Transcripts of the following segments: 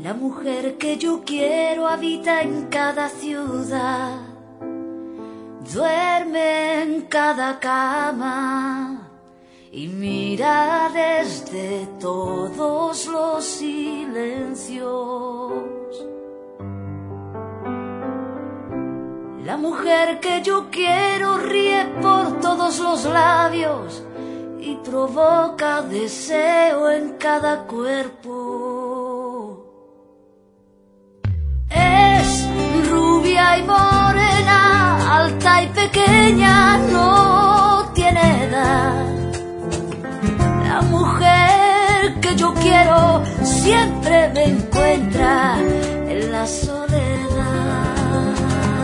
La mujer que yo quiero habita en cada ciudad, duerme en cada cama y mira desde todos los silencios. La mujer que yo quiero ríe por todos los labios y provoca deseo en cada cuerpo. Es rubia y morena, alta y pequeña, no tiene edad. La mujer que yo quiero siempre me encuentra en la soledad.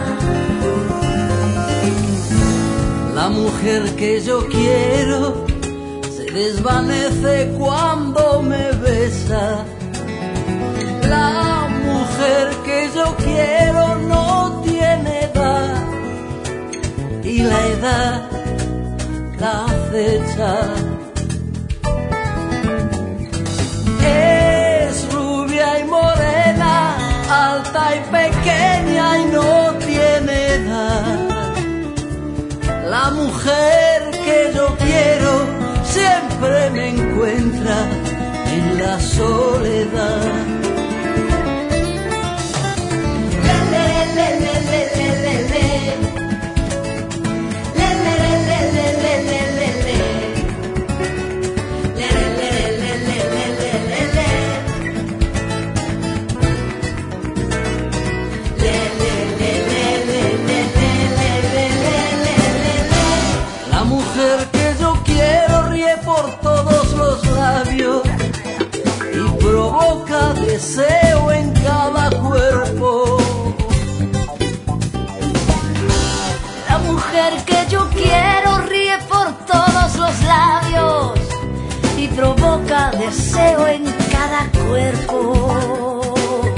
La mujer que yo quiero se desvanece cuando me besa. La mujer que yo quiero no tiene edad y la edad la acecha. Es rubia y morena, alta y pequeña y no tiene edad. La mujer que yo quiero siempre me encuentra en la soledad. La mujer que yo quiero ríe por todos los labios y provoca deseo en cada cuerpo. La mujer que yo quiero ríe por todos los labios y provoca deseo en cada cuerpo.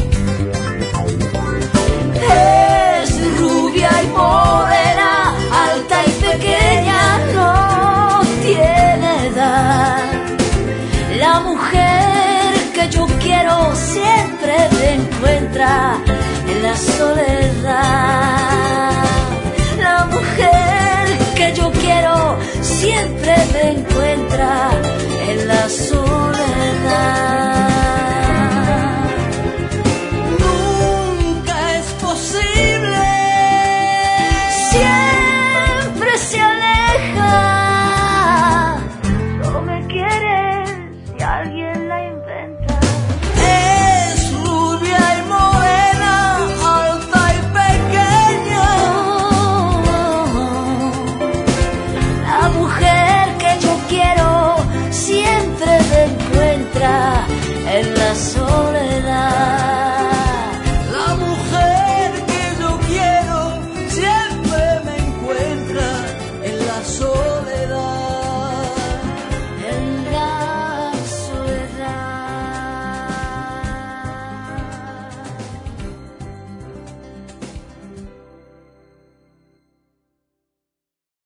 Es rubia y morena, alta y pequeña, no tiene edad. La mujer que yo quiero siempre me encuentra en la soledad. La mujer que yo quiero siempre me encuentra en la soledad. Nunca es posible, Siempre se aleja. Solo me quiere si alguien la inventa. es rubia y morena, alta y pequeña. La mujer que yo quiero siempre me encuentra en la soledad.